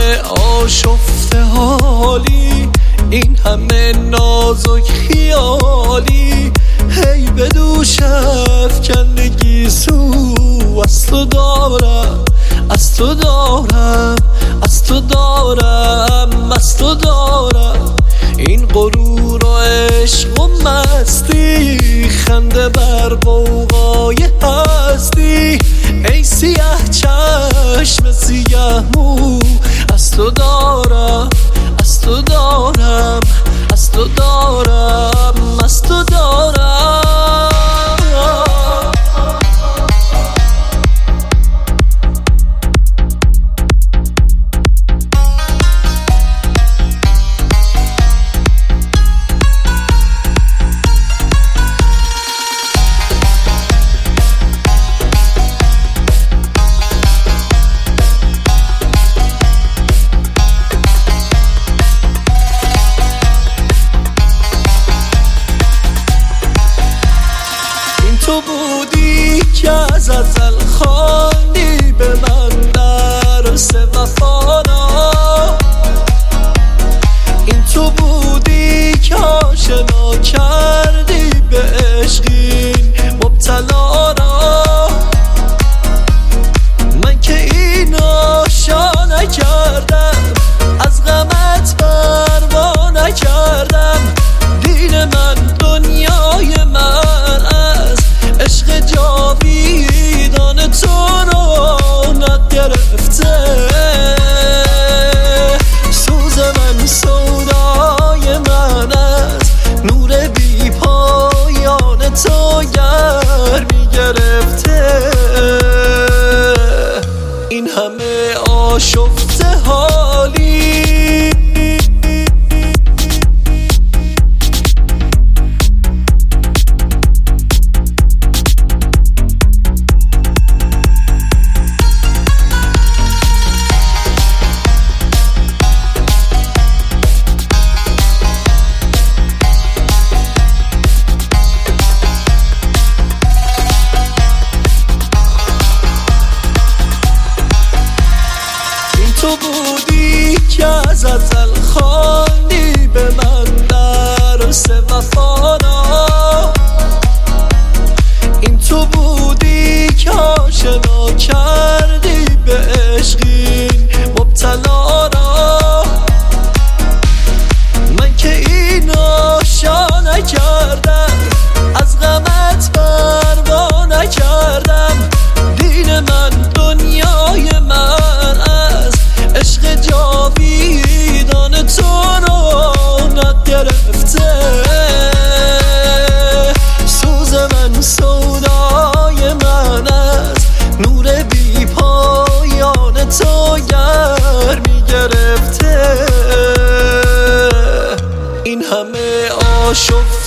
همه آشفته حالی، این همه نازک خیالی، هی به دوش افکندگی سو از تو دارم، از تو دارم، از تو دارم، از تو دارم. این غرور و عشق و مستی، خنده بر غوغای هستی، ای سیه چشم سیه مو، از تو دارم، از تو دارم، از تو دارم، از تو دارم. تو بودی که از ازل خواندی به من درس وفانا، این تو بودی که آشنا کردی به عشقین مبتلا را. من که این آشا نکردم، از غمت پروا نکردم، دین من دنیای من عشق جاویدان تو رو نگرفته. سوز من سودای من از نور بی پایان تو گرمی گرفته. این همه آشفته حالی، تو بودی که از ازل خواندی به من درس وفانا، این تو بودی که آشنا کردی به عشقین مبتلا را. من که این آشا نکردم، از غمت پروا نکردم، دین من دنیای من عشق جاویدان تو رو نگرفته. سوز من سودای من از نور بی پایان تو گرمی گرفته. این همه آشفته